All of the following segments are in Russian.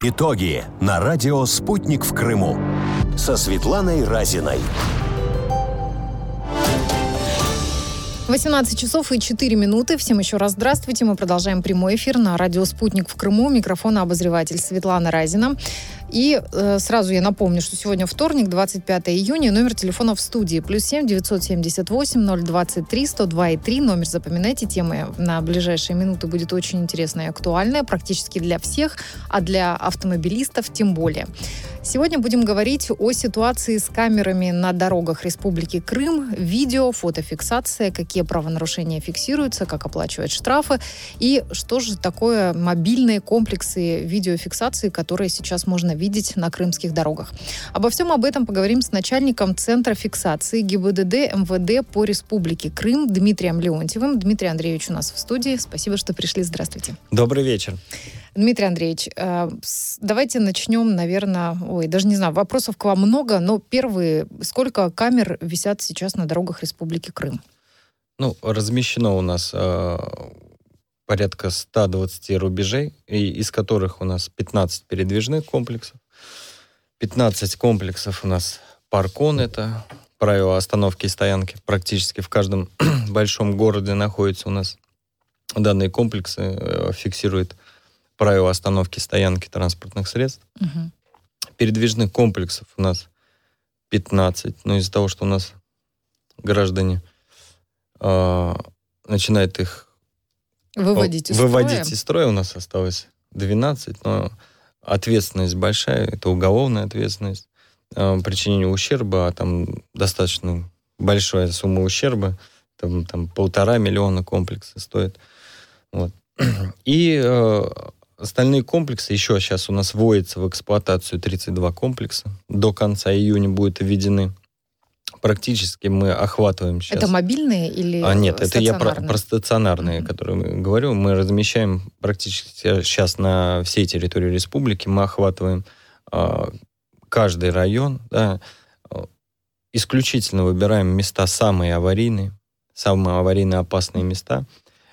Итоги на радио «Спутник в Крыму» со Светланой Разиной. 18 часов и 4 минуты. Всем еще раз здравствуйте. Мы продолжаем прямой эфир на радио «Спутник в Крыму». Микрофона обозреватель Светлана Разина. И сразу я напомню, что сегодня вторник, 25 июня. Номер телефона в студии. +7 978 023 102 3. Номер запоминайте. Тема на ближайшие минуты будет очень интересная и актуальная. Практически для всех, а для автомобилистов тем более. Сегодня будем говорить о ситуации с камерами на дорогах Республики Крым. Видео, фотофиксация, какие правонарушения фиксируются, как оплачивать штрафы. И что же такое мобильные комплексы видеофиксации, которые сейчас можно видеть на крымских дорогах. Обо всем об этом поговорим с начальником Центра фиксации ГИБДД МВД по Республике Крым Дмитрием Леонтьевым. Дмитрий Андреевич у нас в студии. Спасибо, что пришли. Здравствуйте. Добрый вечер. Дмитрий Андреевич, давайте начнем, наверное... даже не знаю, вопросов к вам много, но первые, сколько камер висят сейчас на дорогах Республики Крым? Размещено у нас порядка 120 рубежей, из которых у нас 15 передвижных комплексов, 15 комплексов у нас паркон, это правило остановки и стоянки. Практически в каждом большом городе находятся у нас данные комплексы, фиксируют правила остановки и стоянки транспортных средств. Угу. Передвижных комплексов у нас 15, но из-за того, что у нас граждане начинают их выводить из строя, у нас осталось 12, но ответственность большая, это уголовная ответственность, причинение ущерба, а там достаточно большая сумма ущерба, там 1,5 миллиона комплексы стоят. Вот. И остальные комплексы, еще сейчас у нас вводится в эксплуатацию 32 комплекса, до конца июня будут введены. Практически мы охватываем сейчас... Это мобильные или Нет, это я стационарные? про стационарные, которые говорю. Мы размещаем практически сейчас на всей территории республики. Мы охватываем каждый район. Да, исключительно выбираем места самые аварийные опасные места,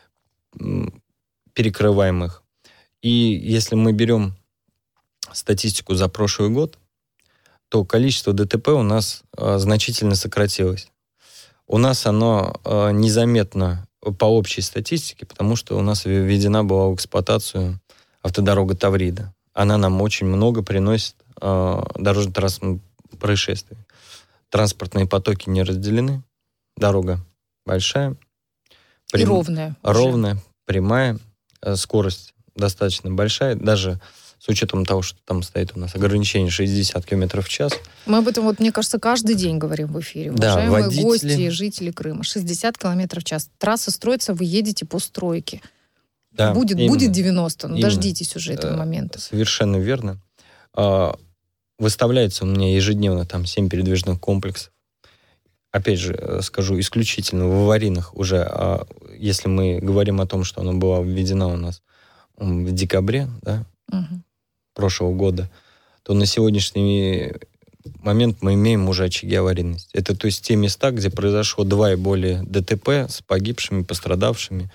перекрываем их. И если мы берем статистику за прошлый год, то количество ДТП у нас значительно сократилось. У нас оно незаметно по общей статистике, потому что у нас введена была в эксплуатацию автодорога Таврида. Она нам очень много приносит дорожно-транспортных происшествий. Транспортные потоки не разделены, дорога большая. И ровная. Ровная, прямая, скорость достаточно большая, даже с учетом того, что там стоит у нас ограничение 60 км в час. Мы об этом, мне кажется, каждый день говорим в эфире. Да, уважаемые водители... гости и жители Крыма. 60 км в час. Трасса строится, вы едете по стройке. Да, будет 90, но дождитесь уже этого момента. Совершенно верно. Выставляется у меня ежедневно там 7 передвижных комплексов. Опять же, скажу, исключительно в аварийных уже, если мы говорим о том, что она была введена у нас в декабре, да, прошлого года, то на сегодняшний момент мы имеем уже очаги аварийности. Это то есть те места, где произошло 2 и более ДТП с погибшими, пострадавшими.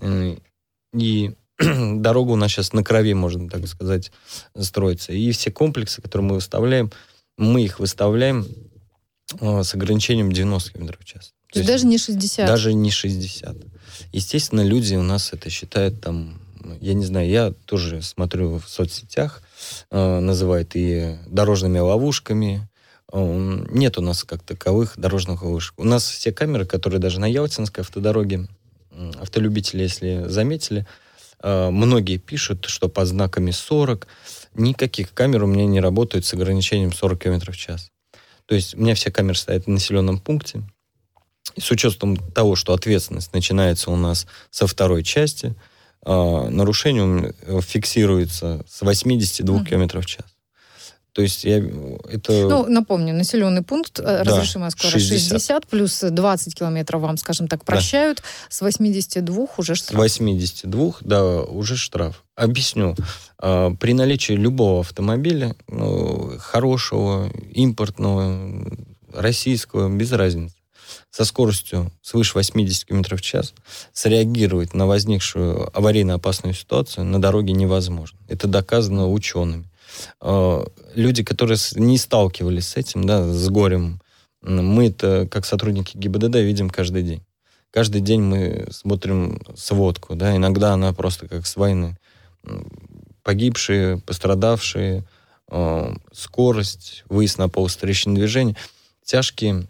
И дорога у нас сейчас на крови, можно так сказать, строится. И все комплексы, которые мы их выставляем с ограничением 90 км в час. То есть даже не 60? Даже не 60. Естественно, люди у нас это считают там, я не знаю, я тоже смотрю в соцсетях, называют и дорожными ловушками. Нет у нас как таковых дорожных ловушек. У нас все камеры, которые даже на Ялтинской автодороге, автолюбители, если заметили, многие пишут, что под знаками 40. Никаких камер у меня не работают с ограничением 40 км в час. То есть у меня все камеры стоят в населенном пункте. И с учетом того, что ответственность начинается у нас со второй части, нарушение фиксируется с 82 км в час. То есть напомню, населенный пункт, разрешимая скорость 60, плюс 20 километров вам, скажем так, прощают, с 82 уже штраф. С 82, да, уже штраф. Объясню. При наличии любого автомобиля, хорошего, импортного, российского, без разницы, со скоростью свыше 80 км в час среагировать на возникшую аварийно-опасную ситуацию на дороге невозможно. Это доказано учеными. Люди, которые не сталкивались с этим, да, с горем, мы это, как сотрудники ГИБДД, видим каждый день. Каждый день мы смотрим сводку, да, иногда она просто как с войны. Погибшие, пострадавшие, скорость, выезд на полосу встречного движения, тяжкие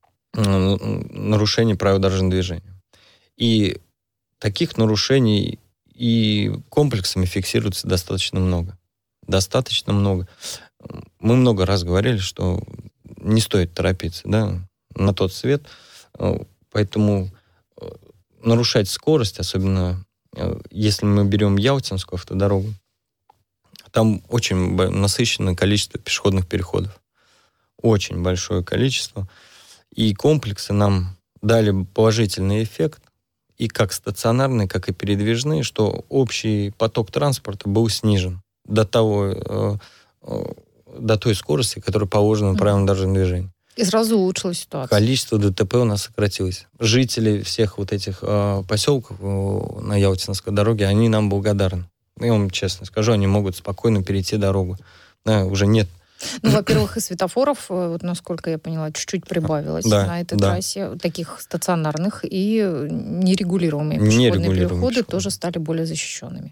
нарушения правил дорожного движения. И таких нарушений и комплексами фиксируется достаточно много. Достаточно много. Мы много раз говорили, что не стоит торопиться, да, на тот свет. Поэтому нарушать скорость, особенно если мы берем Ялтинскую автодорогу, там очень насыщенное количество пешеходных переходов. Очень большое количество. И комплексы нам дали положительный эффект, и как стационарные, как и передвижные, что общий поток транспорта был снижен до той скорости, которая положена правилам дорожного движения. И сразу улучшилась ситуация. Количество ДТП у нас сократилось. Жители всех вот этих поселков на Ялтинской дороге, они нам благодарны. Я вам честно скажу, они могут спокойно перейти дорогу. Да, уже нет. Ну, во-первых, и светофоров, вот насколько я поняла, чуть-чуть прибавилось на этой трассе, таких стационарных, и нерегулируемые пешеходные переходы тоже стали более защищенными.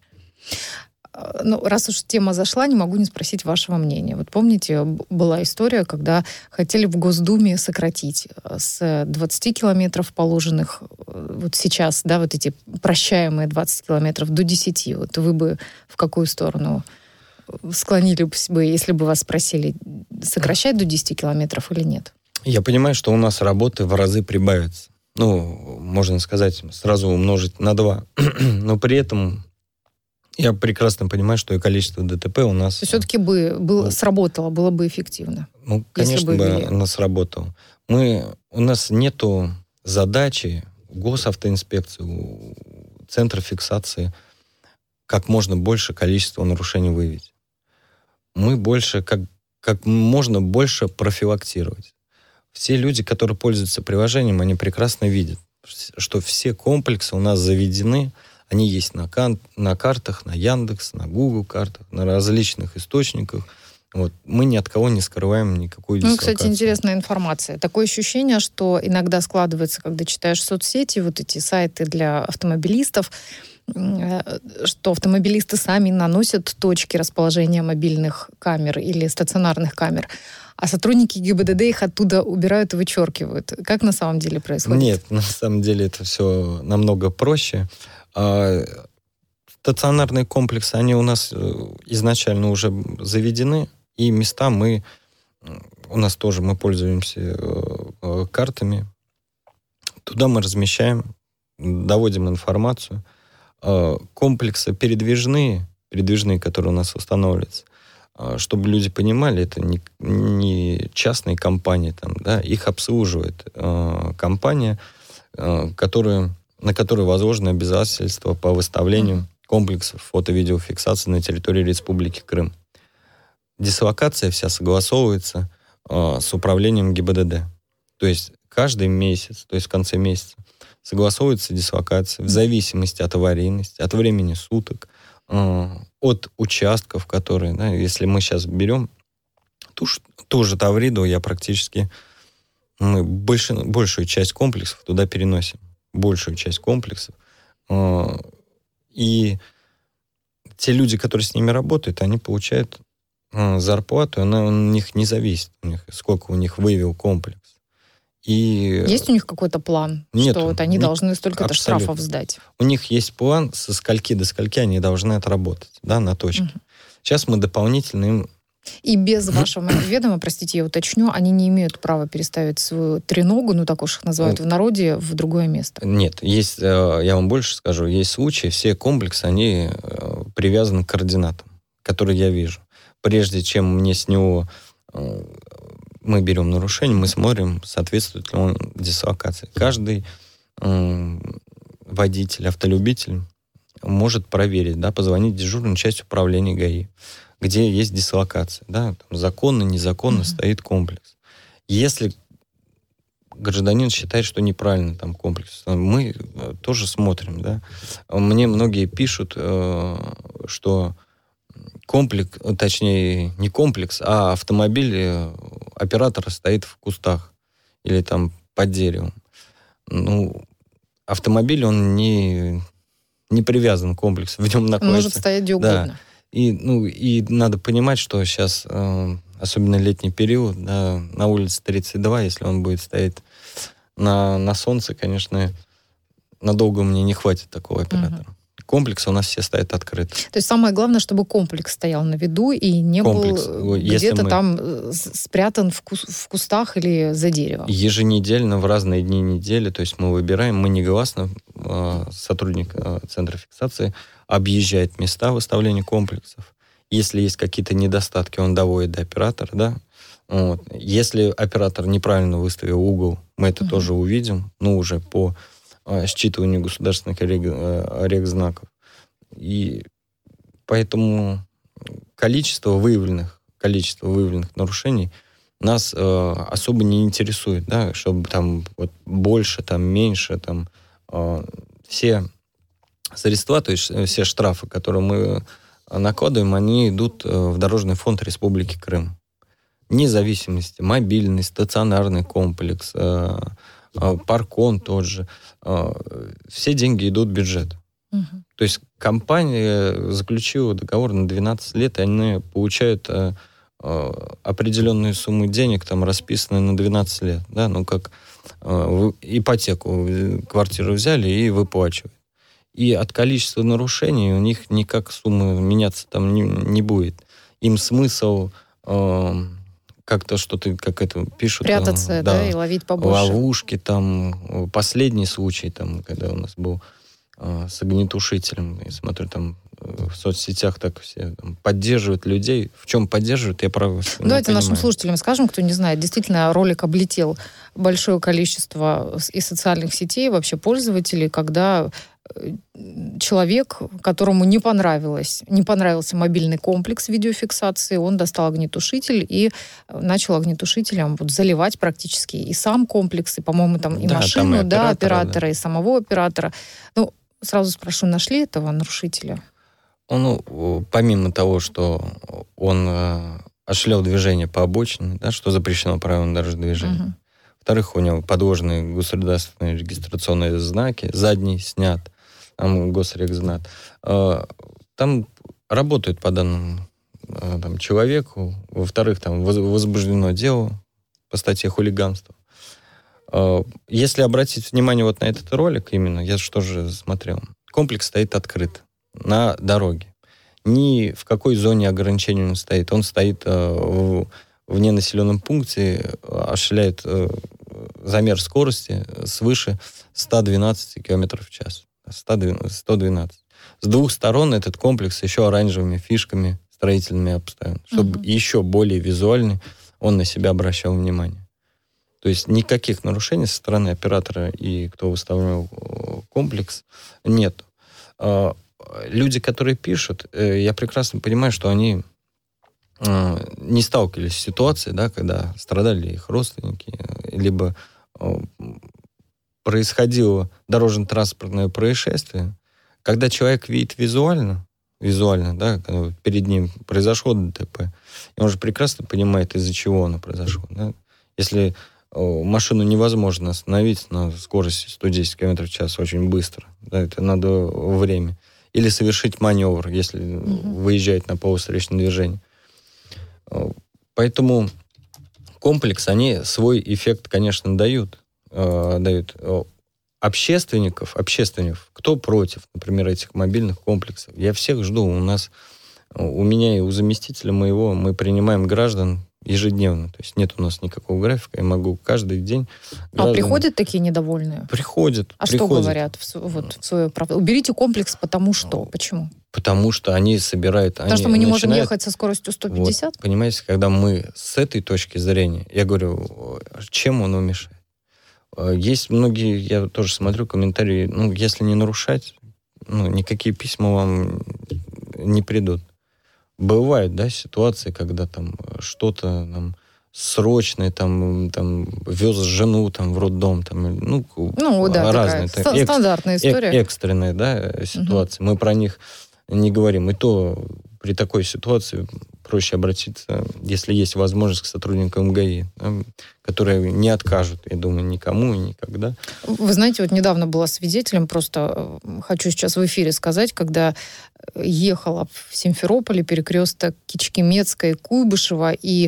Ну, раз уж тема зашла, не могу не спросить вашего мнения. Вот помните, была история, когда хотели в Госдуме сократить с 20 километров положенных вот сейчас, да, вот эти прощаемые 20 километров до 10. Вот вы бы в какую сторону склонились бы, если бы вас спросили, сокращать до 10 километров или нет? Я понимаю, что у нас работы в разы прибавится. Ну, можно сказать, сразу умножить на 2. Но при этом я прекрасно понимаю, что и количество ДТП у нас... Все-таки сработало, было бы эффективно. Ну, конечно, бы оно сработало. У нас нету задачи госавтоинспекции, у центра фиксации как можно больше количества нарушений выявить. Мы больше, как можно больше профилактировать. Все люди, которые пользуются приложением, они прекрасно видят, что все комплексы у нас заведены. Они есть на картах, на Яндекс, на Google картах, на различных источниках. Вот. Мы ни от кого не скрываем никакую дислокацию. Ну, кстати, интересная информация. Такое ощущение, что иногда складывается, когда читаешь соцсети, вот эти сайты для автомобилистов, что автомобилисты сами наносят точки расположения мобильных камер или стационарных камер, а сотрудники ГИБДД их оттуда убирают и вычеркивают. Как на самом деле происходит? Нет, на самом деле это все намного проще. Стационарные комплексы, они у нас изначально уже заведены, и места у нас тоже мы пользуемся картами. Туда мы размещаем, доводим информацию. Комплексы передвижные, которые у нас устанавливаются, чтобы люди понимали, это не частные компании, там, да, их обслуживает компания, на которой возложено обязательство по выставлению комплексов фото-видеофиксации на территории Республики Крым. Дислокация вся согласовывается с управлением ГИБДД. То есть каждый месяц, то есть в конце месяца, согласовывается дислокация в зависимости от аварийности, от времени суток, от участков, которые, да, если мы сейчас берем ту же Тавриду, мы большую часть комплексов туда переносим. Большую часть комплексов. И те люди, которые с ними работают, они получают зарплату, она у них не зависит, сколько у них вывел комплекс. И есть у них какой-то план, нет, что вот они должны столько-то штрафов сдать? У них есть план, со скольки до скольки они должны отработать, да, на точке. Сейчас мы дополнительно им... И без вашего ведома, простите, я уточню, они не имеют права переставить свою треногу, ну так уж их называют в народе, в другое место? Нет, есть, я вам больше скажу, есть случаи, все комплексы, они привязаны к координатам, которые я вижу. Прежде чем мне с него... Мы берем нарушение, мы смотрим, соответствует ли он дислокации. Каждый водитель, автолюбитель может проверить, да, позвонить в дежурную часть управления ГАИ, где есть дислокация. Да, там законно, незаконно стоит комплекс. Если гражданин считает, что неправильно там комплекс, мы тоже смотрим. Да. Мне многие пишут, что комплекс, точнее, не комплекс, а автомобиль оператора стоит в кустах или там под деревом. Ну, автомобиль, он не привязан к комплексу, в нем находится. Может стоять где угодно. Да. И надо понимать, что сейчас, особенно летний период, да, на улице 32, если он будет стоять на солнце, конечно, надолго мне не хватит такого оператора. Комплексы у нас все стоят открыты. То есть самое главное, чтобы комплекс стоял на виду и не был где-то там спрятан в кустах или за деревом. Еженедельно, в разные дни недели, то есть мы выбираем, мы негласно, сотрудник центра фиксации объезжает места выставления комплексов. Если есть какие-то недостатки, он доводит до оператора, да. Вот. Если оператор неправильно выставил угол, мы это тоже увидим, уже по считыванию государственных регзнаков. И поэтому количество выявленных нарушений нас особо не интересует, да, чтобы там вот больше, там меньше, там все средства, то есть все штрафы, которые мы накладываем, они идут в Дорожный фонд Республики Крым. Вне зависимости, мобильный, стационарный комплекс, паркон тот же, все деньги идут в бюджет. То есть компания заключила договор на 12 лет, и они получают определенную сумму денег, там, расписанную на 12 лет. Да? Как ипотеку, квартиру взяли и выплачивают. И от количества нарушений у них никак сумма меняться там не будет. Им смысл как-то что-то, как это пишут... Прятаться, да, и ловить побольше. Ловушки, там, последний случай, там, когда у нас был с огнетушителем, я смотрю, там, в соцсетях так все там поддерживают людей. В чем поддерживают, я правда не Давайте понимаю. Нашим слушателям скажем, кто не знает. Действительно, ролик облетел большое количество и социальных сетей, вообще пользователей, когда человек, которому не понравился мобильный комплекс видеофиксации, он достал огнетушитель и начал огнетушителем заливать практически и сам комплекс, и, по-моему, там и машину, там и оператора, и самого оператора. Сразу спрошу, нашли этого нарушителя? Помимо того, что он осуществлял движение по обочине, да, что запрещено правилам дорожного движения. Во-вторых, у него подложные государственные регистрационные знаки, задний снят, там госрегзнак. Там работают по данному человеку. Во-вторых, там возбуждено дело по статье хулиганства. Если обратить внимание вот на этот ролик именно, я что же смотрел, комплекс стоит открыт на дороге. Ни в какой зоне ограничения он стоит. Он стоит в ненаселенном пункте, осуществляет замер скорости свыше 112 км в час. 112. С двух сторон этот комплекс еще оранжевыми фишками строительными обставлен, чтобы еще более визуально он на себя обращал внимание. То есть никаких нарушений со стороны оператора и кто выставлял комплекс нет. Люди, которые пишут, я прекрасно понимаю, что они не сталкивались с ситуацией, да, когда страдали их родственники, либо происходило дорожно-транспортное происшествие, когда человек видит визуально, да, когда перед ним произошло ДТП, и он же прекрасно понимает, из-за чего оно произошло. Да? Если машину невозможно остановить на скорости 110 км в час очень быстро, да, это надо время, или совершить маневр, если выезжает на полосу встречного движения. Поэтому комплекс, они свой эффект, конечно, дают. Общественников, кто против, например, этих мобильных комплексов, я всех жду. У меня и у заместителя моего мы принимаем граждан ежедневно. То есть нет у нас никакого графика. Я могу каждый день... приходят такие недовольные? Приходят. Что говорят в свое право? Уберите комплекс, потому что? Почему? Потому что они собирают... Потому что мы не можем ехать со скоростью 150? Вот, понимаете, когда мы с этой точки зрения, я говорю, чем он мешает? Есть многие, я тоже смотрю комментарии, если не нарушать, никакие письма вам не придут. Бывают, да, ситуации, когда там что-то там срочное, там вез жену там в роддом, там, разные. Стандартная история. Экстренная, да, ситуация. Мы про них не говорим. И то при такой ситуации проще обратиться, если есть возможность, к сотрудникам МГИ, которые не откажут, я думаю, никому и никогда. Вы знаете, вот недавно была свидетелем, просто хочу сейчас в эфире сказать, когда ехала в Симферополе, перекресток Кичкемецкой и Куйбышева, и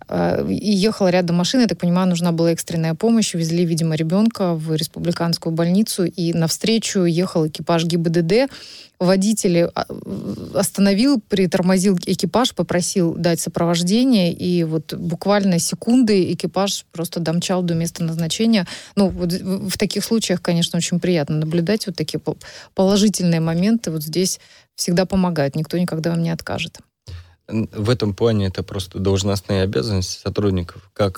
ехала рядом машина, я так понимаю, нужна была экстренная помощь, везли, видимо, ребенка в республиканскую больницу, и навстречу ехал экипаж ГИБДД, водитель остановил, притормозил экипаж, попросил дать сопровождение, и вот буквально секунды экипаж просто домчал до места назначения. Ну, вот в таких случаях, конечно, очень приятно наблюдать вот такие положительные моменты. Вот здесь всегда помогают, никто никогда вам не откажет. В этом плане это просто должностные обязанности сотрудников, как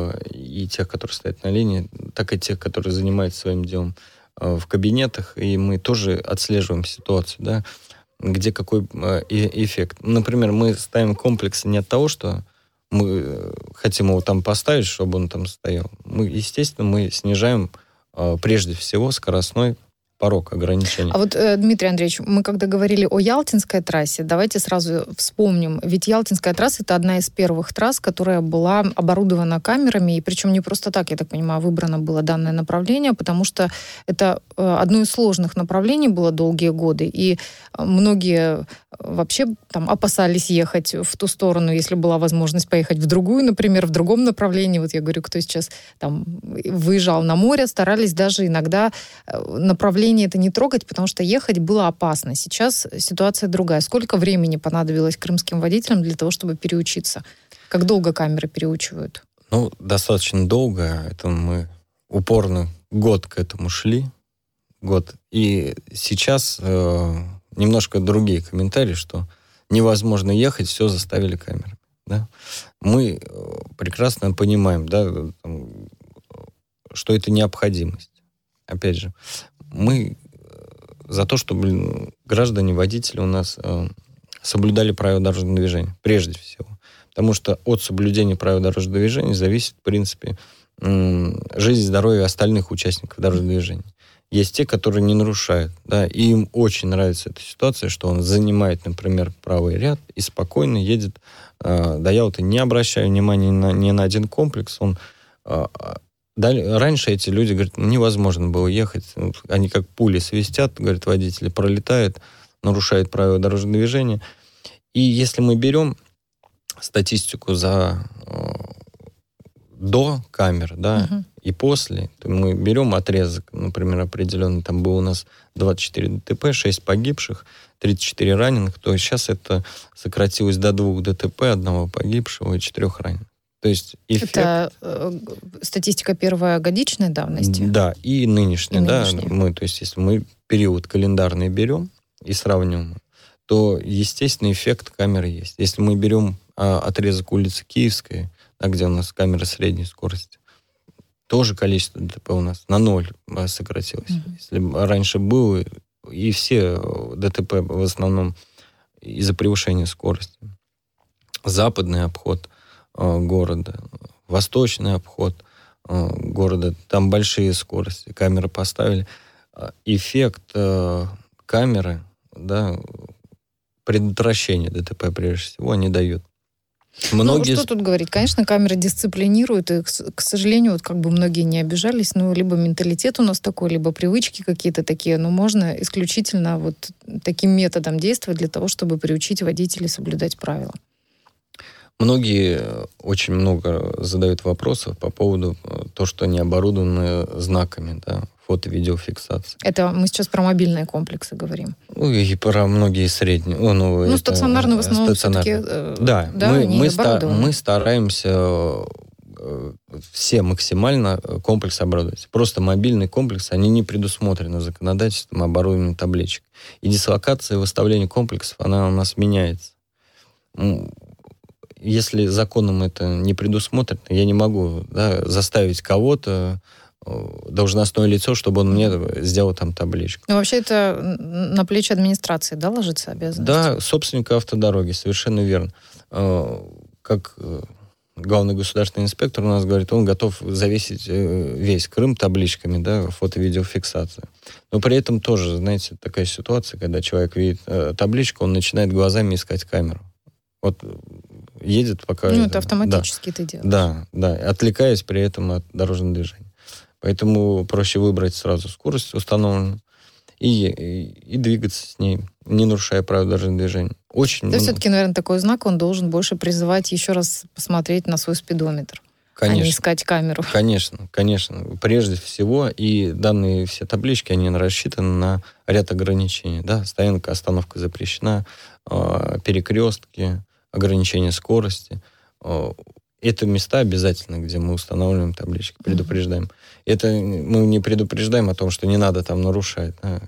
и тех, которые стоят на линии, так и тех, которые занимаются своим делом в кабинетах, и мы тоже отслеживаем ситуацию, да, где какой эффект. Например, мы ставим комплекс не от того, что мы хотим его там поставить, чтобы он там стоял. Естественно, мы снижаем прежде всего скоростной порог ограничений. А вот, Дмитрий Андреевич, мы когда говорили о Ялтинской трассе, давайте сразу вспомним. Ведь Ялтинская трасса — это одна из первых трасс, которая была оборудована камерами, и причем не просто так, я так понимаю, выбрано было данное направление, потому что это одно из сложных направлений было долгие годы, и многие вообще там опасались ехать в ту сторону, если была возможность поехать в другую, например, в другом направлении. Вот я говорю, кто сейчас там выезжал на море, старались даже иногда направление это не трогать, потому что ехать было опасно. Сейчас ситуация другая. Сколько времени понадобилось крымским водителям для того, чтобы переучиться? Как долго камеры переучивают? Ну, достаточно долго. Это мы упорно год к этому шли. Год. И сейчас немножко другие комментарии, что невозможно ехать, все заставили камерами. Да? Мы прекрасно понимаем, да, что это необходимость. Опять же, мы за то, чтобы граждане, водители у нас соблюдали правила дорожного движения, прежде всего. Потому что от соблюдения правил дорожного движения зависит, в принципе, жизнь и здоровье остальных участников дорожного движения. Есть те, которые не нарушают, да, и им очень нравится эта ситуация, что он занимает, например, правый ряд и спокойно едет до Ялты, не обращая внимания ни на один комплекс. Раньше эти люди, говорят, невозможно было ехать. Они как пули свистят, говорят, водители пролетают, нарушают правила дорожного движения. И если мы берем статистику до камер, да, и после, то мы берем отрезок, например, определенный, там было у нас 24 ДТП, 6 погибших, 34 раненых, то сейчас это сократилось до 2 ДТП, 1 погибшего и 4 раненых. То есть эффект... Это статистика первой годичной давности? Да, и нынешняя. Да, то есть если мы период календарный берем и сравниваем, то, естественно, эффект камеры есть. Если мы берем отрезок улицы Киевской, где у нас камера средней скорости, тоже количество ДТП у нас на 0 сократилось. Если раньше было, и все ДТП в основном из-за превышения скорости. Западный обход города, восточный обход города, там большие скорости, камеры поставили. Эффект камеры, да, предотвращения ДТП, прежде всего, они дают. Многие... Ну, что тут говорить? Конечно, камеры дисциплинируют, и, к сожалению, вот как бы многие не обижались, ну, либо менталитет у нас такой, либо привычки какие-то такие, но можно исключительно вот таким методом действовать для того, чтобы приучить водителей соблюдать правила. Многие очень много задают вопросов по поводу того, что они оборудованы знаками, да, фото-видеофиксации. Это мы сейчас про мобильные комплексы говорим. Ну, и про многие средние. Ну, стационарные в основном все-таки... Да, мы стараемся все максимально комплекс оборудовать. Просто мобильный комплекс, они не предусмотрены законодательством оборудования табличек. И дислокация выставления комплексов, она у нас меняется. Если законом это не предусмотрено, я не могу, да, заставить кого-то, должностное лицо, чтобы он мне сделал там табличку. Но вообще это на плечи администрации, да, ложится обязанность? Да, собственника автодороги, совершенно верно. Как главный государственный инспектор у нас говорит, он готов завесить весь Крым табличками, да, фото-видеофиксация. Но при этом тоже, знаете, такая ситуация, когда человек видит табличку, он начинает глазами искать камеру. Вот едет пока... Ну, это автоматически ты делаешь. Да, отвлекаясь при этом от дорожного движения. Поэтому проще выбрать сразу скорость установленную и двигаться с ней, не нарушая правила дорожного движения. Очень Да, все-таки, наверное, такой знак, он должен больше призывать еще раз посмотреть на свой спидометр, конечно, а не искать камеру. Конечно. Прежде всего, и данные все таблички, они рассчитаны на ряд ограничений. Да? Стоянка, остановка запрещена, перекрестки, ограничение скорости. Это места обязательно, где мы устанавливаем таблички, предупреждаем. Это мы не предупреждаем о том, что не надо там нарушать. Да?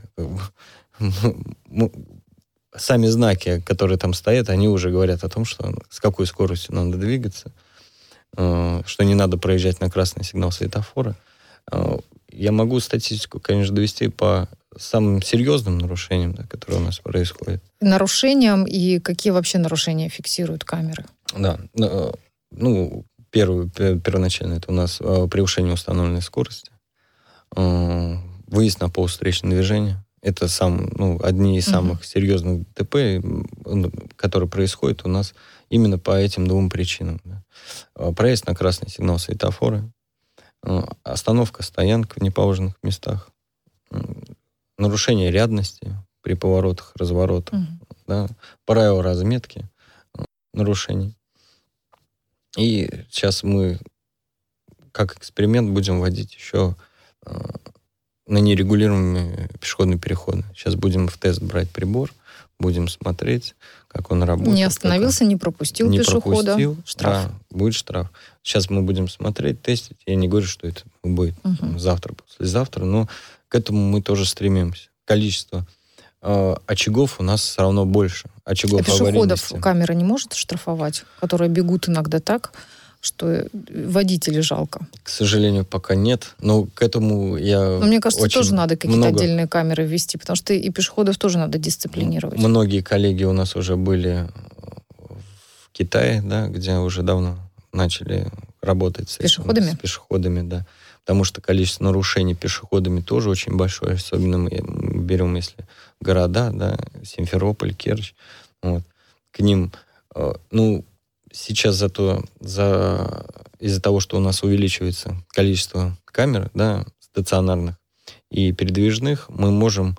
Сами знаки, которые там стоят, они уже говорят о том, что с какой скоростью надо двигаться, что не надо проезжать на красный сигнал светофора. Я могу статистику, конечно, довести по самым серьезным нарушениям, да, которые у нас происходят. Нарушениям и какие вообще нарушения фиксируют камеры? Да. Ну, первоначально это у нас превышение установленной скорости, выезд на полосу встречного движения. Это одни из самых серьезных ДТП, которые происходят у нас именно по этим двум причинам. Да. Проезд на красный сигнал светофора, остановка, стоянка в неположенных местах, нарушение рядности при поворотах, разворотах, да, правила разметки, нарушений. И сейчас мы, как эксперимент, будем вводить еще на нерегулируемые пешеходные переходы. Сейчас будем в тест брать прибор, будем смотреть, как он работает. Не остановился, не пропустил пешехода. Штраф. Да, будет штраф. Сейчас мы будем смотреть, тестить. Я не говорю, что это будет завтра, послезавтра, но к этому мы тоже стремимся. Количество очагов у нас все равно больше. Очагов пешеходов камера не может штрафовать, которые бегут иногда так, что водителей жалко? К сожалению, пока нет. Но к этому Но мне кажется, тоже надо какие-то отдельные камеры ввести, потому что и пешеходов тоже надо дисциплинировать. Многие коллеги у нас уже были в Китае, да, где уже давно начали работать с пешеходами, да. Потому что количество нарушений пешеходами тоже очень большое, особенно мы берем, если города, да, Симферополь, Керчь, вот, к ним, сейчас из-за того, что у нас увеличивается количество камер, да, стационарных и передвижных, мы можем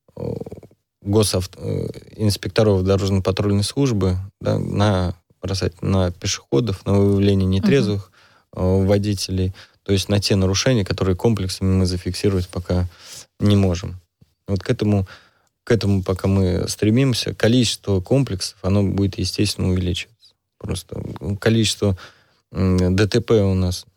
инспекторов дорожно-патрульной службы, да, бросать на пешеходов, на выявление нетрезвых водителей, то есть на те нарушения, которые комплексами мы зафиксировать пока не можем. Вот к этому пока мы стремимся. Количество комплексов, оно будет, естественно, увеличиваться. Просто количество ДТП у нас,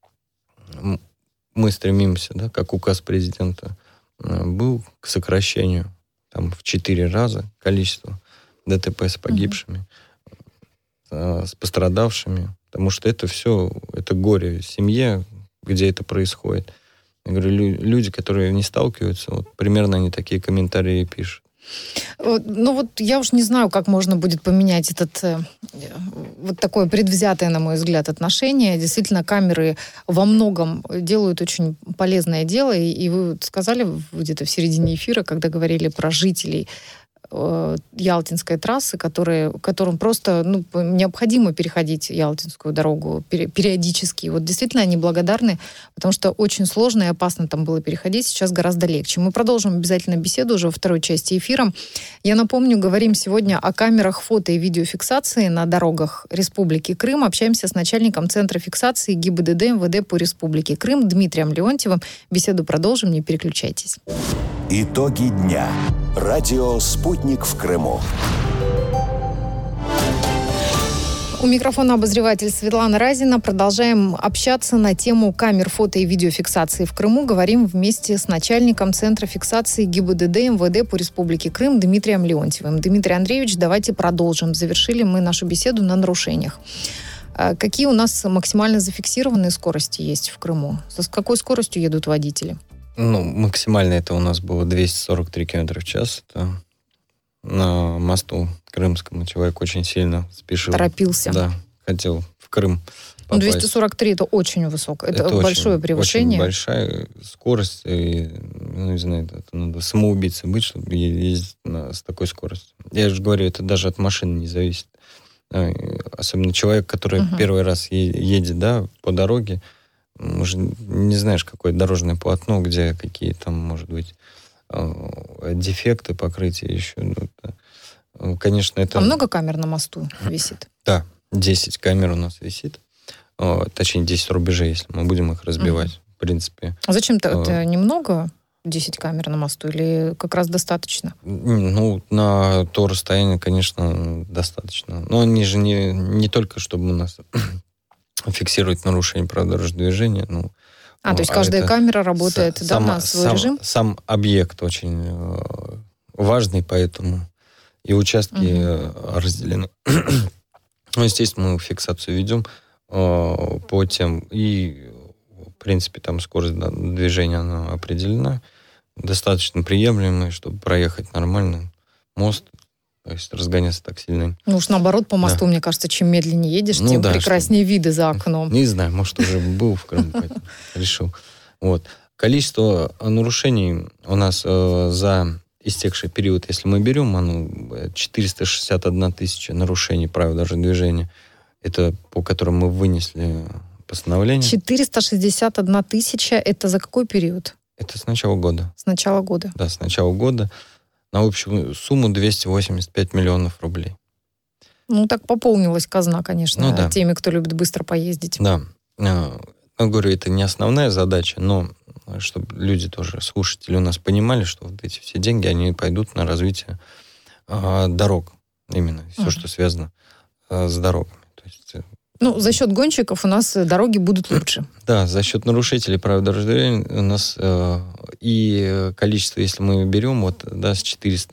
мы стремимся, да, как указ президента был, к сокращению там, в 4 раза количество ДТП с погибшими, с пострадавшими, потому что это все, это горе в семье, где это происходит. Я говорю, люди, которые не сталкиваются, вот примерно они такие комментарии пишут. Ну вот я уж не знаю, как можно будет поменять вот такое предвзятое, на мой взгляд, отношение. Действительно, камеры во многом делают очень полезное дело. И вы сказали где-то в середине эфира, когда говорили про жителей Ялтинской трассы, которым просто необходимо переходить Ялтинскую дорогу периодически. Вот действительно они благодарны, потому что очень сложно и опасно там было переходить, сейчас гораздо легче. Мы продолжим обязательно беседу уже во второй части эфира. Я напомню, говорим сегодня о камерах фото- и видеофиксации на дорогах Республики Крым. Общаемся с начальником Центра фиксации ГИБДД МВД по Республике Крым Дмитрием Леонтьевым. Беседу продолжим, не переключайтесь. Итоги дня. Радио «Спутник» в Крыму. У микрофона обозреватель Светлана Разина. Продолжаем общаться на тему камер фото- и видеофиксации в Крыму. Говорим вместе с начальником Центра фиксации ГИБДД МВД по Республике Крым Дмитрием Леонтьевым. Дмитрий Андреевич, давайте продолжим. Завершили мы нашу беседу на нарушениях. Какие у нас максимально зафиксированные скорости есть в Крыму? С какой скоростью едут водители? Максимально это у нас было 243 км в час. Это на мосту Крымском человек очень сильно спешил. Торопился. Да, хотел Крым Ну, попасть. 243 это очень высоко. Это большое превышение. Очень большая скорость. И, не знаю, это надо самоубийцей быть, чтобы ездить с такой скоростью. Я же говорю, это даже от машины не зависит. Особенно человек, который первый раз едет, да, по дороге, уже не знаешь, какое дорожное полотно, где какие там, может быть, дефекты покрытия еще. Ну, конечно, это... А много камер на мосту висит? Да, 10 камер у нас висит. Точнее, 10 рубежей, если мы будем их разбивать, в принципе. А зачем-то это немного, 10 камер на мосту, или как раз достаточно? Ну, на то расстояние, конечно, достаточно. Но они же не только, чтобы у нас фиксировать нарушение правил дорожного движения. То есть каждая камера работает на свой режим? Сам объект очень важный, поэтому и участки разделены. Ну, естественно, мы фиксацию ведем по тем, и, в принципе, там скорость движения, она определена, достаточно приемлемая, чтобы проехать нормально мост, то есть разгоняться так сильно. Ну уж наоборот, по мосту, мне кажется, чем медленнее едешь, тем прекраснее виды за окном. Не знаю, может, уже был в Крыму, поэтому решил. Вот. Количество нарушений у нас за истекший период, если мы берем, 461 тысяча нарушений правил дорожного движения. Это по которым мы вынесли постановление. 461 тысяча, это за какой период? Это с начала года. С начала года? Да, с начала года. На общую сумму 285 миллионов рублей. Ну, так пополнилась казна, конечно, теми, кто любит быстро поездить. Да. Я говорю, это не основная задача, но чтобы люди тоже, слушатели у нас понимали, что вот эти все деньги, они пойдут на развитие дорог. Именно. Все, что связано с дорогами. То есть, за счет гонщиков у нас дороги будут лучше. Да, за счет нарушителей правил дорожного движения у нас и количество, если мы берем, с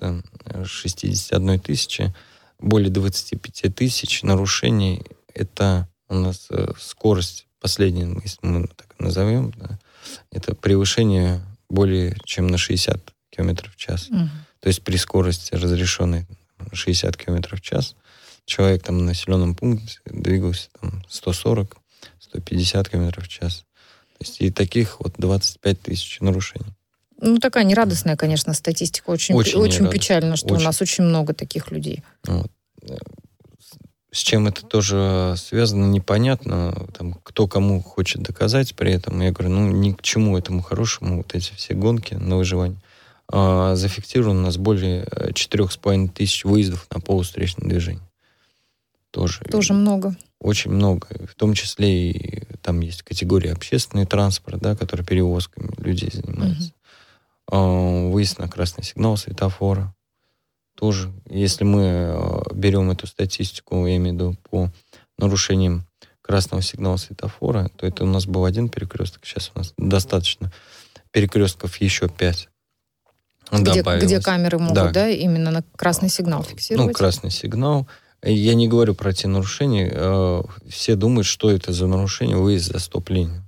461 тысячи, более 25 тысяч нарушений, это у нас скорость последняя, если мы так назовем, это превышение более чем на 60 км в час. То есть при скорости разрешенной 60 км в час человек там в населенном пункте двигался 140-150 км в час. То есть и таких 25 тысяч нарушений. Такая нерадостная, конечно, статистика. Очень печально, что у нас очень много таких людей. Вот. С чем это тоже связано, непонятно. Кто кому хочет доказать при этом. Я говорю, ни к чему этому хорошему эти все гонки на выживание. Зафиксировано у нас более 4,5 тысяч выездов на полувстречное движение. Тоже много. Очень много. В том числе и там есть категория общественный транспорт, который перевозками людей занимается. Выезд на красный сигнал светофора. Тоже. Если мы берем эту статистику, я имею в виду по нарушениям красного сигнала светофора, то это у нас был один перекресток, сейчас у нас достаточно перекрестков еще 5. Где камеры могут, именно на красный сигнал фиксировать? Красный сигнал. Я не говорю про те нарушения. Все думают, что это за нарушение, выезд за стоп-линию.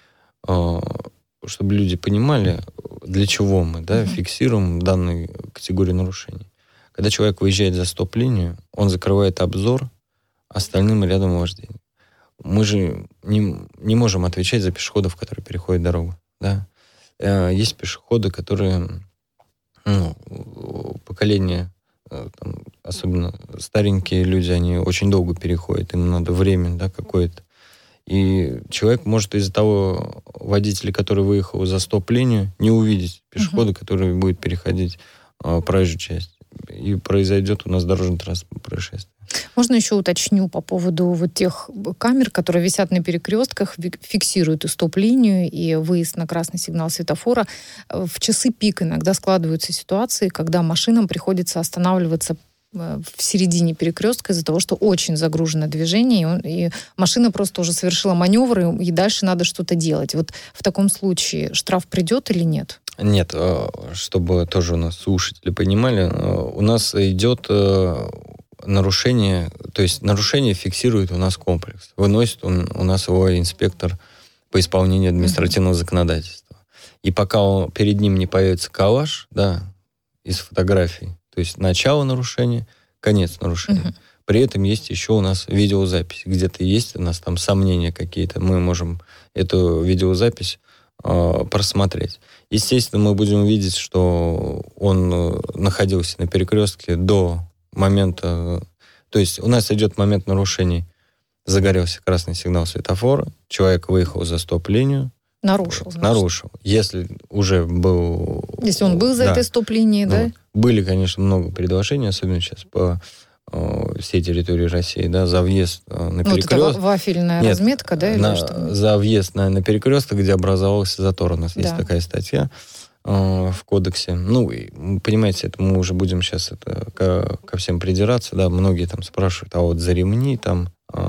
Чтобы люди понимали, для чего мы фиксируем данную категорию нарушений. Когда человек выезжает за стоп-линию, он закрывает обзор остальным рядом вождения. Мы же не можем отвечать за пешеходов, которые переходят дорогу. Да? Есть пешеходы, которые поколение, особенно старенькие люди, они очень долго переходят, им надо время какое-то. И человек может из-за того водителя, который выехал за стоп-линию, не увидеть пешехода, который будет переходить проезжую часть. И произойдет у нас дорожно-транспортное происшествие. Можно еще уточню по поводу тех камер, которые висят на перекрестках, фиксируют и стоп-линию, и выезд на красный сигнал светофора. В часы пик иногда складываются ситуации, когда машинам приходится останавливаться в середине перекрестка из-за того, что очень загружено движение, и машина просто уже совершила маневр, и дальше надо что-то делать. В таком случае штраф придет или нет? Нет, чтобы тоже у нас слушатели понимали, у нас идет нарушение, то есть нарушение фиксирует у нас комплекс. Выносит у нас его инспектор по исполнению административного законодательства. И пока перед ним не появится коллаж, из фотографий, то есть начало нарушения, конец нарушения. При этом есть еще у нас видеозапись. Где-то есть у нас там сомнения какие-то, мы можем эту видеозапись просмотреть. Естественно, мы будем видеть, что он находился на перекрестке до момента... То есть у нас идет момент нарушений. Загорелся красный сигнал светофора, человек выехал за стоп-линию. Нарушил, значит. Нарушил. Если уже был... Если он был за этой стоп-линией, да? Были, конечно, много предложений, особенно сейчас по всей территории России, да, за въезд на перекресток. Это вафельная разметка, да? Или что? За въезд на перекресток, где образовался затор. У нас есть такая статья в кодексе. Понимаете, это мы уже будем сейчас ко всем придираться, да, многие там спрашивают, а вот за ремни, там,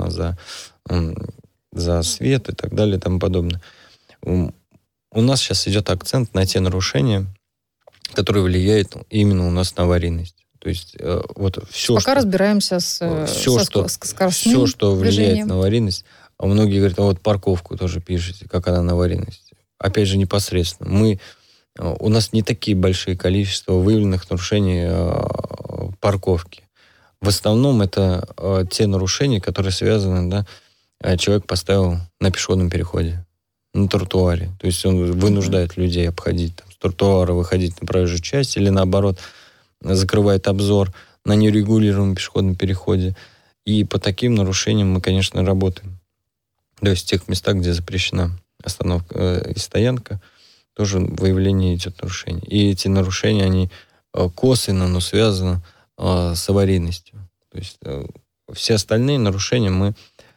за свет и так далее и тому подобное. У нас сейчас идет акцент на те нарушения, которые влияют именно у нас на аварийность. То есть вот все, пока разбираемся с скоростным все, что влияет движением на аварийность. А многие говорят, а вот парковку тоже пишете, как она на аварийность. Опять же, непосредственно. У нас не такие большие количества выявленных нарушений парковки. В основном это те нарушения, которые связаны, да, человек поставил на пешеходном переходе, на тротуаре. То есть он вынуждает людей обходить там, с тротуара, выходить на проезжую часть или наоборот закрывает обзор на нерегулируемом пешеходном переходе. И по таким нарушениям мы, конечно, работаем. То есть в тех местах, где запрещена остановка и стоянка, тоже выявление идет нарушений. И эти нарушения, они косвенно, но связаны с аварийностью. То есть все остальные нарушения,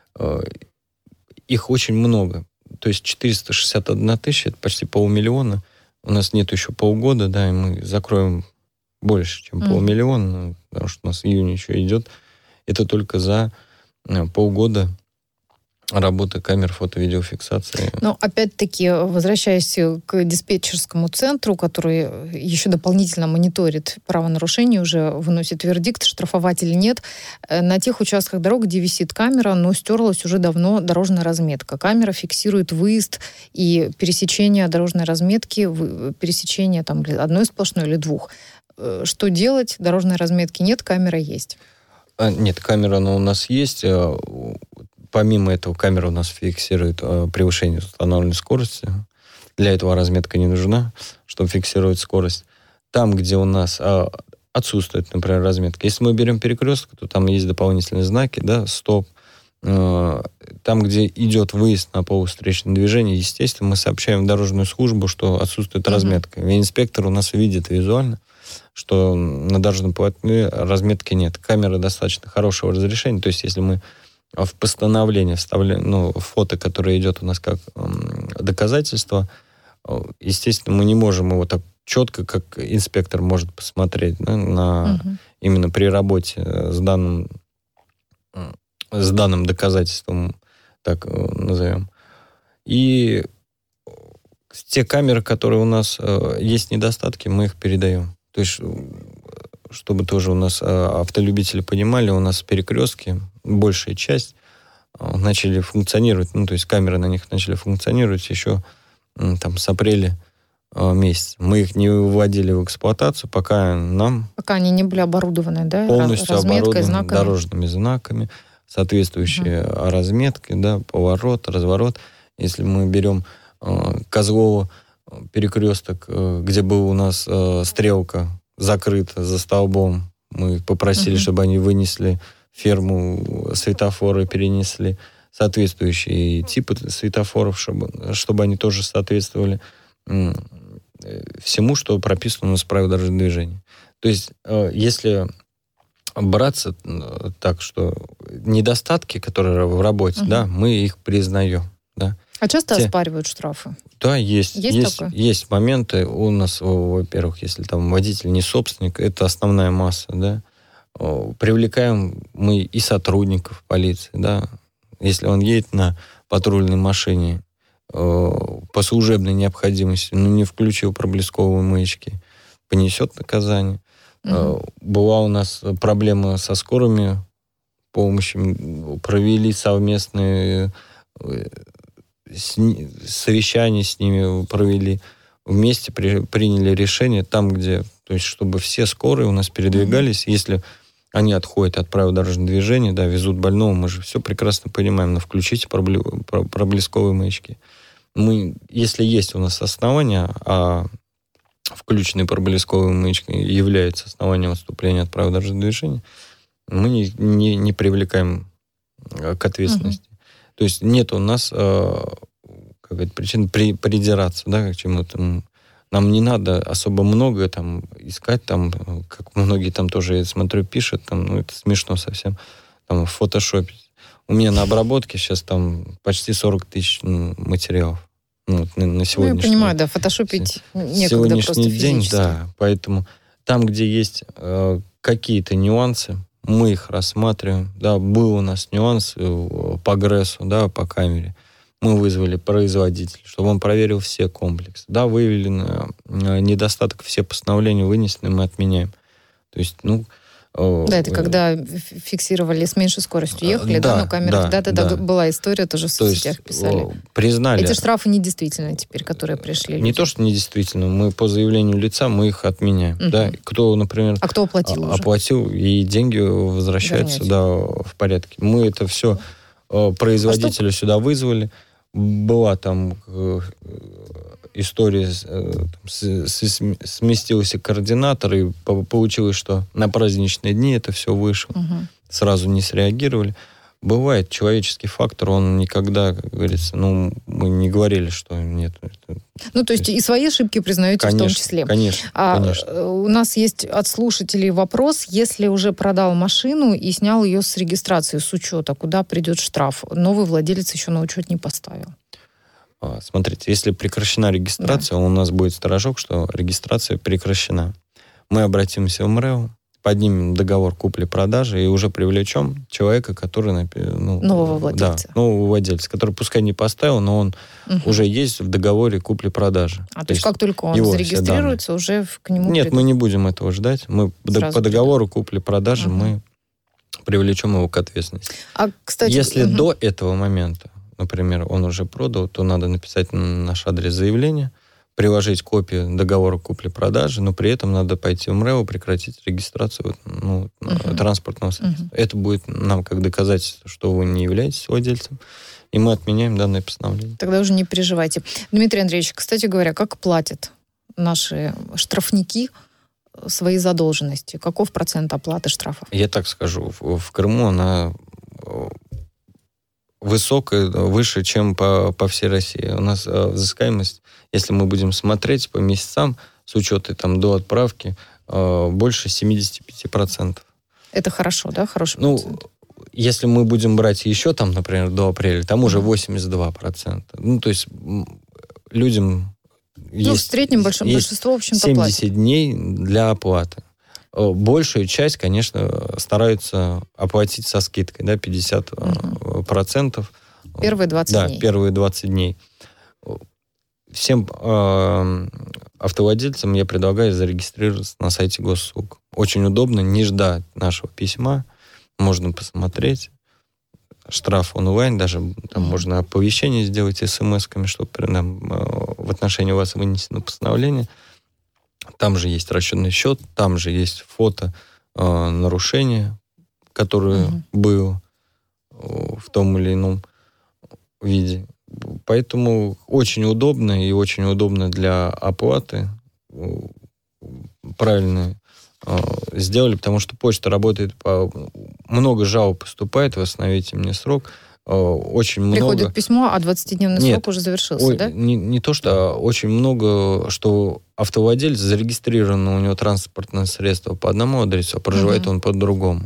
их очень много. То есть 461 тысяча, это почти 500 000. У нас нет еще полгода, да, и мы закроем больше, чем 500 000, потому что у нас июнь еще идет. Это только за полгода работы камер фото-видеофиксации. Но опять-таки, возвращаясь к диспетчерскому центру, который еще дополнительно мониторит правонарушения, уже выносит вердикт, штрафовать или нет, на тех участках дорог, где висит камера, но стерлась уже давно дорожная разметка. Камера фиксирует выезд и пересечение дорожной разметки, пересечение там одной сплошной или двух. Что делать? Дорожной разметки нет, камера есть. Нет, камера у нас есть. Помимо этого, камера у нас фиксирует превышение установленной скорости. Для этого разметка не нужна, чтобы фиксировать скорость. Там, где у нас отсутствует, например, разметка. Если мы берем перекресток, то там есть дополнительные знаки, да, стоп. Там, где идет выезд на полосу встречного движения, естественно, мы сообщаем в дорожную службу, что отсутствует разметка. И инспектор у нас видит визуально, что на дорожном полотне разметки нет. Камера достаточно хорошего разрешения. То есть, если мы в постановление вставляем, фото, которое идет у нас как доказательство, естественно, мы не можем его так четко, как инспектор может посмотреть, да, именно при работе с данным доказательством, так назовем. И те камеры, которые у нас есть недостатки, мы их передаем. То есть, чтобы тоже у нас автолюбители понимали, у нас перекрестки, большая часть начали функционировать, то есть камеры на них начали функционировать еще там с апреля месяца. Мы их не вводили в эксплуатацию, пока они не были оборудованы, да? Полностью разметкой, оборудованы знаками. Дорожными знаками, соответствующие разметки, да, поворот, разворот. Если мы берем Козлово перекресток, где был у нас стрелка закрыта за столбом, мы попросили, чтобы они вынесли ферму, светофоры перенесли, соответствующие типы светофоров, чтобы они тоже соответствовали всему, что прописано у нас в правилах дорожного движения. То есть, если браться так, что недостатки, которые в работе, да, мы их признаем. Да. А часто оспаривают штрафы? Да, есть. Есть моменты у нас, во-первых, если там водитель не собственник, это основная масса, да. Привлекаем мы и сотрудников полиции, да. Если он едет на патрульной машине по служебной необходимости, не включил проблесковые маячки, понесет наказание. Была у нас проблема со скорыми помощью, провели совместные совещания с ними, провели вместе, приняли решение там, где, то есть, чтобы все скорые у нас передвигались, если они отходят от правил дорожного движения, да, везут больного, мы же все прекрасно понимаем, но включите проблесковые маячки. Если есть у нас основания, а включенные проблесковые маячки являются основанием отступления от правил дорожного движения, мы не привлекаем к ответственности. То есть нет у нас причин придираться, да, к чему-то. Нам не надо особо много там искать, там, как многие там тоже, я смотрю, пишут, там, это смешно совсем, там, в фотошопе. У меня на обработке сейчас там почти 40 тысяч материалов. На сегодняшний я понимаю, да, фотошопить некогда просто физически. День, да, поэтому там, где есть какие-то нюансы, мы их рассматриваем. Да, был у нас нюанс по ГРЭСу, да, по камере. Мы вызвали производителя, чтобы он проверил все комплексы. Да, выявили недостаток, все постановления вынесены, мы отменяем. То есть, да, это когда фиксировали с меньшей скоростью ехали, да, на камерах. Да, была история, тоже в соцсетях писали. Признали. Эти штрафы недействительны теперь, которые пришли. Не то, что недействительны, мы по заявлению лица, мы их отменяем. Да, кто, например... А кто оплатил уже? Оплатил, и деньги возвращаются, в порядке. Мы это все производителя сюда вызвали. Была там история, сместился координатор, и получилось, что на праздничные дни это все вышло. Сразу не среагировали. Бывает человеческий фактор, он никогда, как говорится, мы не говорили, что нет. То есть и свои ошибки признаете, конечно, в том числе. Конечно. У нас есть от слушателей вопрос: если уже продал машину и снял ее с регистрации, с учета, куда придет штраф? Новый владелец еще на учет не поставил. Смотрите, если прекращена регистрация, у нас будет сторожок, что регистрация прекращена. Мы обратимся в МРЭО, поднимем договор купли-продажи и уже привлечем человека, который... нового владельца. Да, нового владельца, который пускай не поставил, но он уже есть в договоре купли-продажи. То есть как только он зарегистрируется, уже к нему Нет, мы не будем этого ждать. Мы по договору купли-продажи мы привлечем его к ответственности. Кстати, если до этого момента, например, он уже продал, то надо написать на наш адрес заявление, приложить копию договора купли-продажи, но при этом надо пойти в МРЭО, прекратить регистрацию транспортного средства. Это будет нам как доказательство, что вы не являетесь владельцем, и мы отменяем данное постановление. Тогда уже не переживайте. Дмитрий Андреевич, кстати говоря, как платят наши штрафники свои задолженности? Каков процент оплаты штрафов? Я так скажу, в Крыму она высокая, выше, чем по всей России. У нас взыскаемость, если мы будем смотреть по месяцам, с учетом до отправки, больше 75%. Это хорошо, да? Хороший процент? Если мы будем брать еще, например, до апреля, там уже 82%. То есть людям в среднем большинство, в общем-то, 70 платит. Дней для оплаты. Большую часть, конечно, стараются оплатить со скидкой, 50%. Первые 20 дней. Да, первые 20 дней. Всем автовладельцам я предлагаю зарегистрироваться на сайте госуслуг. Очень удобно, не ждать нашего письма. Можно посмотреть. Штраф онлайн, даже там можно оповещение сделать смс-ками, чтобы в отношении вас вынесено постановление. Там же есть расчетный счет, там же есть фото нарушения, которое было в том или ином виде. Поэтому очень удобно и очень удобно для оплаты. Правильно сделали, потому что почта работает, много жалоб поступает, восстановите мне срок. Очень много... Приходит письмо, а 20-дневный срок уже завершился, да? Не то, что очень много, что автовладелец зарегистрирован, у него транспортное средство по одному адресу, а проживает он по другому.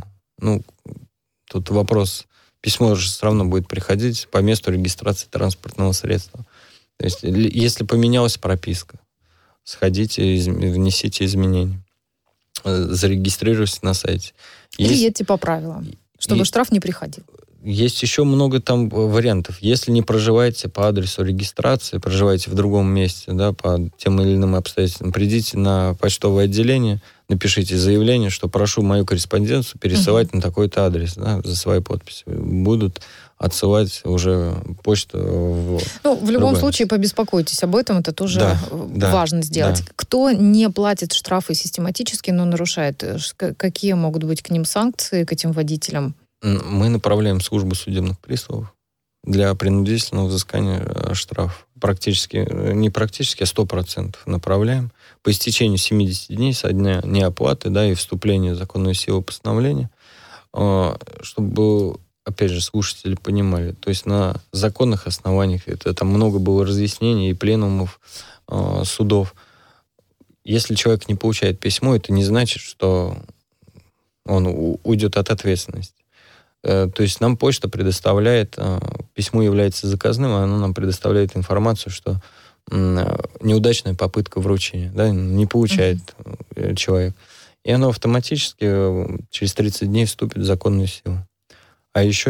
Тут вопрос, письмо же все равно будет приходить по месту регистрации транспортного средства. То есть, если поменялась прописка, сходите, внесите изменения. Зарегистрируйтесь на сайте. Или едьте по правилам, чтобы штраф не приходил. Есть еще много там вариантов. Если не проживаете по адресу регистрации, проживаете в другом месте, по тем или иным обстоятельствам, придите на почтовое отделение, напишите заявление, что прошу мою корреспонденцию пересылать на такой-то адрес, за своей подписью. Будут отсылать уже почту в любом случае побеспокойтесь об этом, это тоже важно сделать. Да. Кто не платит штрафы систематически, но нарушает, какие могут быть к ним санкции, к этим водителям? Мы направляем службу судебных приставов для принудительного взыскания штрафов. Не практически, а 100% направляем. По истечению 70 дней со дня неоплаты, и вступления в законную силу постановления, чтобы, опять же, слушатели понимали, то есть на законных основаниях, там много было разъяснений и пленумов судов. Если человек не получает письмо, это не значит, что он уйдет от ответственности. То есть нам почта предоставляет, письмо является заказным, а оно нам предоставляет информацию, что неудачная попытка вручения, не получает человек. И оно автоматически через 30 дней вступит в законную силу. А еще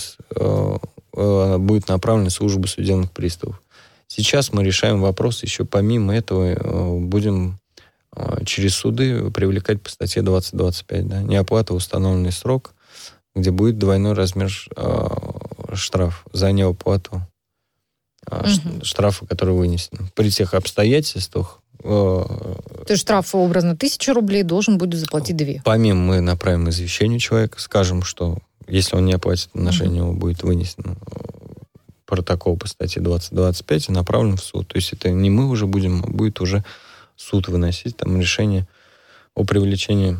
будет направлена в службу судебных приставов. Сейчас мы решаем вопрос, еще помимо этого будем через суды привлекать по статье 20.25, неоплата в установленный срок, где будет двойной размер штрафа за неуплату штрафа, который вынесен. При тех обстоятельствах... То есть штраф, образно, 1000 рублей должен будет заплатить 2. Помимо мы направим извещение человека, скажем, что если он не оплатит, в отношении него будет вынесен протокол по статье 20.25 и направлен в суд. То есть это не мы уже будем, а будет уже суд выносить там решение о привлечении.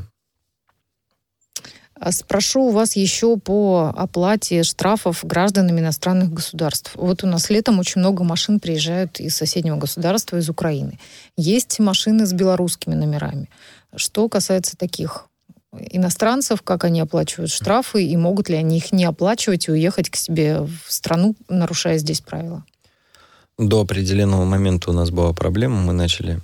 Спрошу у вас еще по оплате штрафов гражданам иностранных государств. Вот у нас летом очень много машин приезжают из соседнего государства, из Украины. Есть машины с белорусскими номерами. Что касается таких иностранцев, как они оплачивают штрафы, и могут ли они их не оплачивать и уехать к себе в страну, нарушая здесь правила? До определенного момента у нас была проблема. Мы начали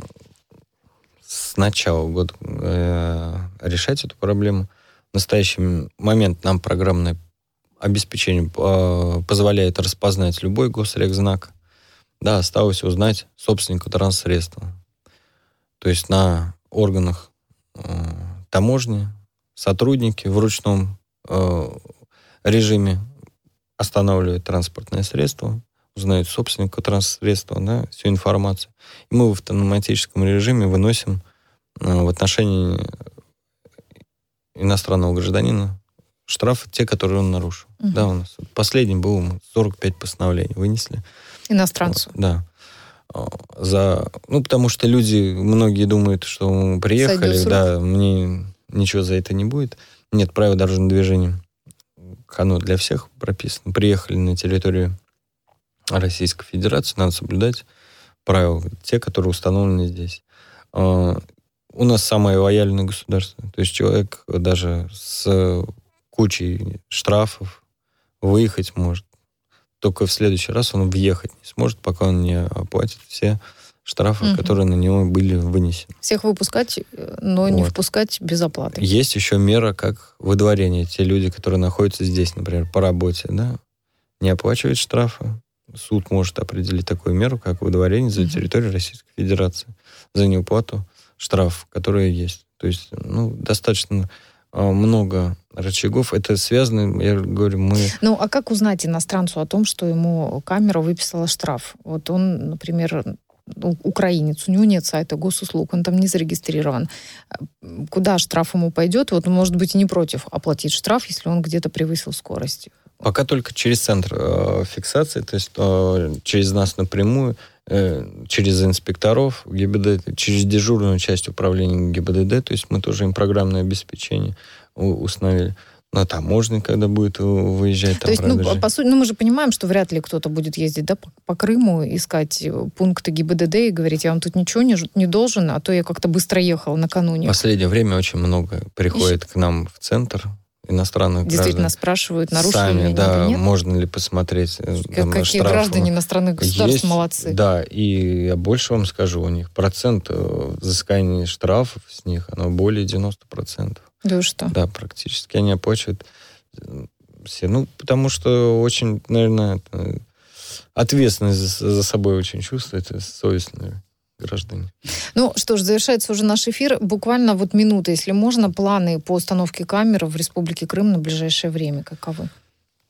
с начала года решать эту проблему. В настоящий момент нам программное обеспечение позволяет распознать любой госрекзнак. Осталось узнать собственника транссредства. То есть на органах таможни сотрудники в ручном режиме останавливают транспортное средство, узнают собственника транссредства, всю информацию. И мы в автоматическом режиме выносим в отношении иностранного гражданина штрафы, те, которые он нарушил. У нас последний был, мы 45 постановлений вынесли. Иностранцу? Да. Потому что люди, многие думают, что мы приехали, мне ничего за это не будет. Нет, правила дорожного движения, оно для всех прописано. Приехали на территорию Российской Федерации, надо соблюдать правила, те, которые установлены здесь. У нас самое лояльное государство. То есть человек даже с кучей штрафов выехать может. Только в следующий раз он въехать не сможет, пока он не оплатит все штрафы, которые на него были вынесены. Всех выпускать, но не впускать без оплаты. Есть еще мера, как выдворение. Те люди, которые находятся здесь, например, по работе, не оплачивают штрафы. Суд может определить такую меру, как выдворение за территорию Российской Федерации за неуплату штрафов, которые есть. То есть, достаточно много рычагов. Это связано, я говорю, мы... А как узнать иностранцу о том, что ему камера выписала штраф? Вот он, например, украинец, у него нет сайта госуслуг, он там не зарегистрирован. Куда штраф ему пойдет? Вот он, может быть, и не против оплатить штраф, если он где-то превысил скорость. Пока только через центр фиксации, то есть через нас напрямую, через инспекторов ГИБДД, через дежурную часть управления ГИБДД, то есть мы тоже им программное обеспечение установили. На таможне, когда будет выезжать. То есть, по сути, мы же понимаем, что вряд ли кто-то будет ездить по Крыму, искать пункты ГИБДД и говорить, я вам тут ничего не должен, а то я как-то быстро ехал накануне. В последнее время очень много приходит к нам в центр иностранных действительно граждан. Спрашивают, нарушили сами, или нет? Можно ли посмотреть какие штрафы. Граждане иностранных государств есть, молодцы. Да, и я больше вам скажу, у них процент взыскания штрафов с них, оно более 90%. Да что? Да, практически они оплачивают все. Потому что очень, наверное, ответственность за собой очень чувствуют, совестные граждане. Что ж, завершается уже наш эфир. Буквально минута, если можно, планы по установке камер в Республике Крым на ближайшее время каковы?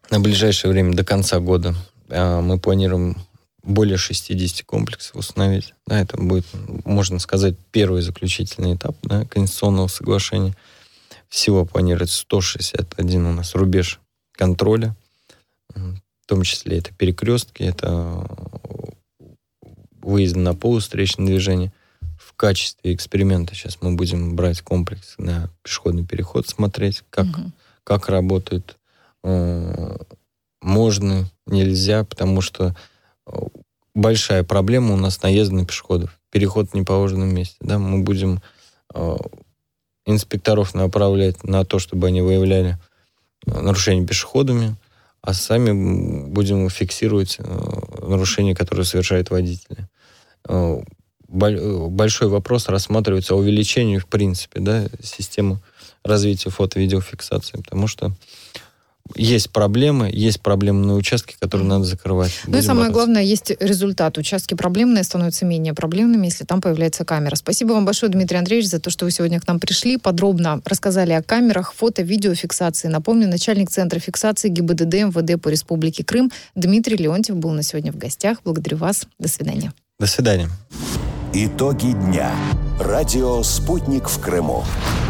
на ближайшее время, до конца года, мы планируем более 60 комплексов установить. Да, это будет, можно сказать, первый заключительный этап, да, конституционного соглашения. Всего планируется 161 у нас рубеж контроля. В том числе это перекрестки, это выезд на полустречное движение. В качестве эксперимента сейчас мы будем брать комплекс на пешеходный переход, смотреть, как работает. Можно, нельзя, потому что большая проблема у нас наезда на пешеходов. Переход в неположенном месте. Да? Мы будем инспекторов направлять на то, чтобы они выявляли нарушения пешеходами, а сами будем фиксировать нарушения, которые совершают водители. Большой вопрос рассматривается о увеличении, в принципе, да, системы развития фото-видеофиксации, потому что есть проблемные участки, которые надо закрывать. Ну и самое главное, есть результат. Участки проблемные становятся менее проблемными, если там появляется камера. Спасибо вам большое, Дмитрий Андреевич, за то, что вы сегодня к нам пришли, подробно рассказали о камерах, фото-видеофиксации. Напомню, начальник Центра фиксации ГИБДД МВД по Республике Крым Дмитрий Леонтьев был на сегодня в гостях. Благодарю вас. До свидания. До свидания. Итоги дня. Радио «Спутник в Крыму».